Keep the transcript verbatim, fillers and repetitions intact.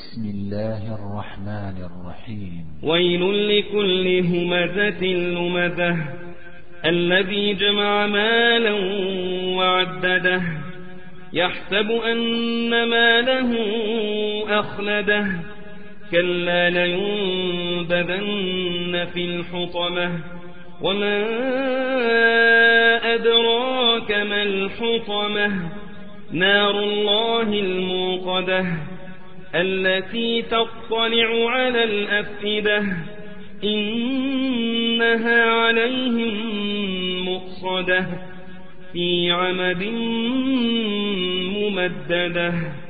بسم الله الرحمن الرحيم ويل لكل همزة لمزة الذي جمع مالا وعدده يحسب أن ماله أخلده كلا لينبذن في الحطمة وما أدراك ما الحطمة نار الله الموقدة التي تطلع على الأفئدة إنها عليهم مؤصدة في عمد ممددة.